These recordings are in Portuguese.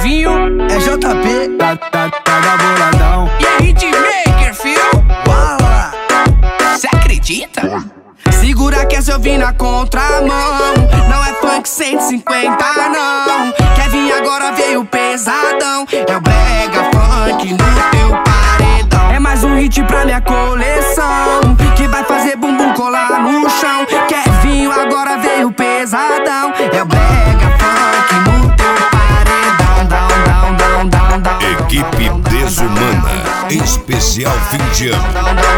Kevinho, é JP, tá boladão. e é Hitmaker, fio. Fala! Cê acredita? Segura que essa eu vim na contramão. Não é funk 150 não. Kevin agora veio pesadão. É o brega funk no teu paredão. É mais um hit pra minha coleção, que vai fazer bumbum colar no chão. Kevinho agora veio pesadão. É o brega funk no teu paredão. Down. Equipe Desumana, em especial fim de ano.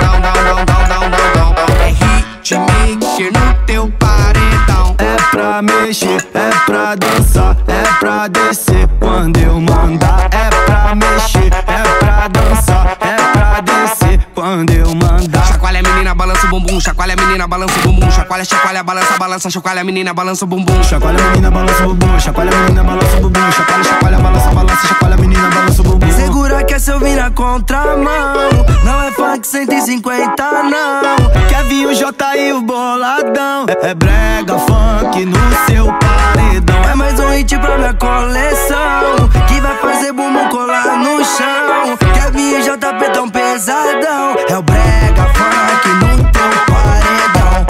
É Hitmaker no teu paredão. É pra mexer, é pra dançar, é pra descer quando eu mandar. É pra mexer, é pra dançar, é pra descer quando eu mandar. Chacoalha a menina, balança o bumbum. Chacoalha a menina, balança o bumbum. Chacoalha, balança. Chacoalha a menina, balança o bumbum. Chacoalha a menina, balança o bumbum. Chacoalha a menina, balança o bumbum. Chacoalha, balança. Chacoalha a menina, balança o bumbum. Segura que essa eu vim na contramão. Não é funk 150 não. Kevinho, J e o boladão. É brega funk no seu paredão. É mais um hit pra minha coleção, que vai fazer bumbum colar no chão. Kevinho, JP tão pesadão. É o brega funk no teu paredão.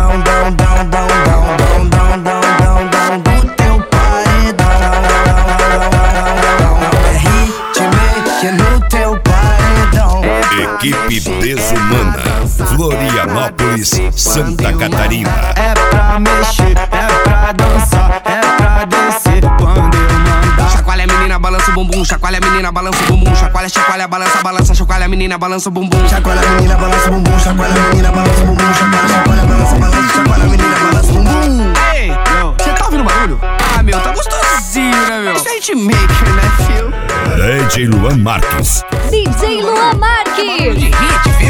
No teu paredão. É Hitmaker no teu paredão. Equipe Desumana, Florianópolis, Santa Catarina. É pra mexer, é pra dançar, é pra descer quando eu mandar. Chacoalha a menina, balança o bumbum. Chacoalha a menina, balança o bumbum. Chacoalha, balança. Chacoalha a menina, balança o bumbum. Chacoalha a menina, balança o bumbum. Chacoalha a menina, balança o bumbum. Chacoalha, balança. Chacoalha a menina, balança o bumbum. Ei, cê tá ouvindo barulho? Ah, meu, tá gostosinho, né, meu? Isso é Hitmaker, né, fio? DJ Luan Marques. DJ Luan Marques. De hit, fio.